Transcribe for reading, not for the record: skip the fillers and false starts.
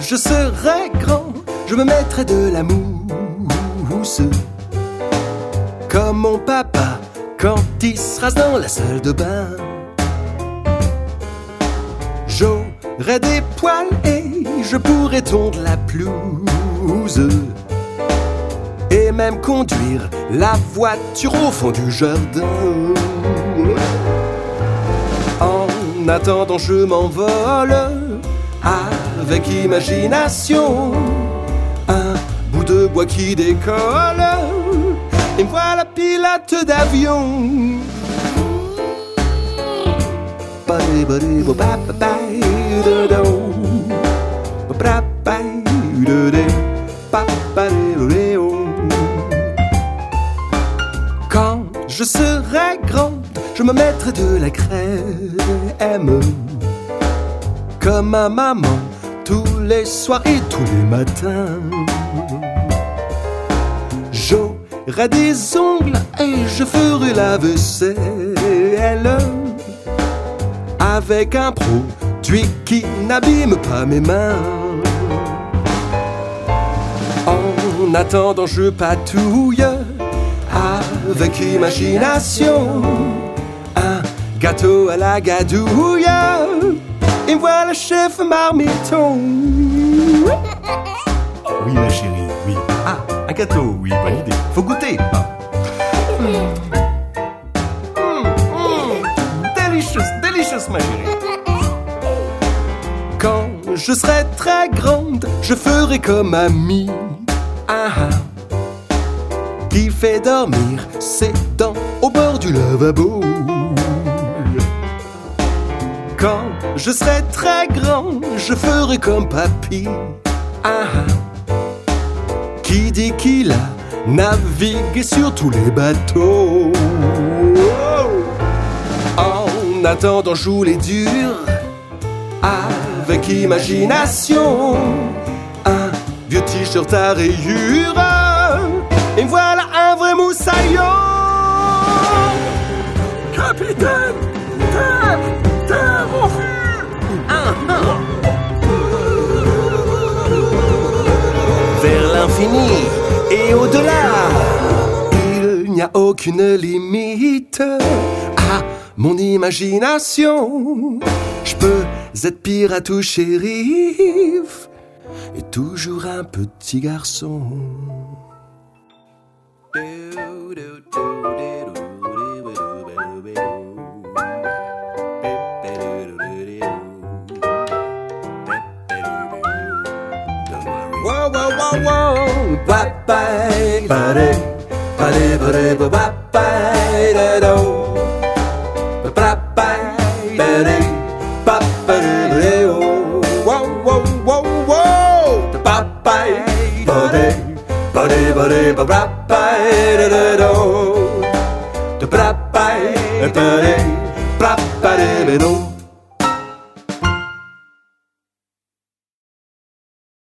je serai grand, je me mettrai de la mousse, comme mon papa quand il se rase dans la salle de bain. J'aurai des poils et je pourrai tondre la pelouse, et même conduire la voiture au fond du jardin. En attendant je m'envole avec imagination, un bout de bois qui décolle, et me voilà pilote d'avion. Quand je serai grande, je me mettrai de la crème, comme ma maman, tous les soirs et tous les matins. J'aurai des ongles et je ferai la vaisselle avec un produit qui n'abîme pas mes mains. En attendant je patouille avec imagination, un gâteau à la gadouille, et voilà chef marmiton. Oui ma chérie, oui. Ah, un gâteau, oui, bonne idée. Faut goûter. Delicious ma chérie. Quand je serai très grande, je ferai comme mamie, qui fait dormir ses dents au bord du lavabo. Quand je serai très grand, je ferai comme papy, qui dit qu'il a navigué sur tous les bateaux. En attendant, joue les durs avec imagination, un vieux t-shirt à rayures, et voilà un vrai moussaillon. Capitaine, terre, refus. Vers l'infini et au-delà, il n'y a aucune limite à mon imagination. Je peux être pirate ou shérif et toujours un petit garçon. Wow, wow, wow, wow. Bye bye, bye bye, bye bye, bye bye, do. Bye bye, bye bye, wow, wow, wow, wow. Bye bye, bye bye, bye bye, do. Bye bye, bye bye, bye bye, do.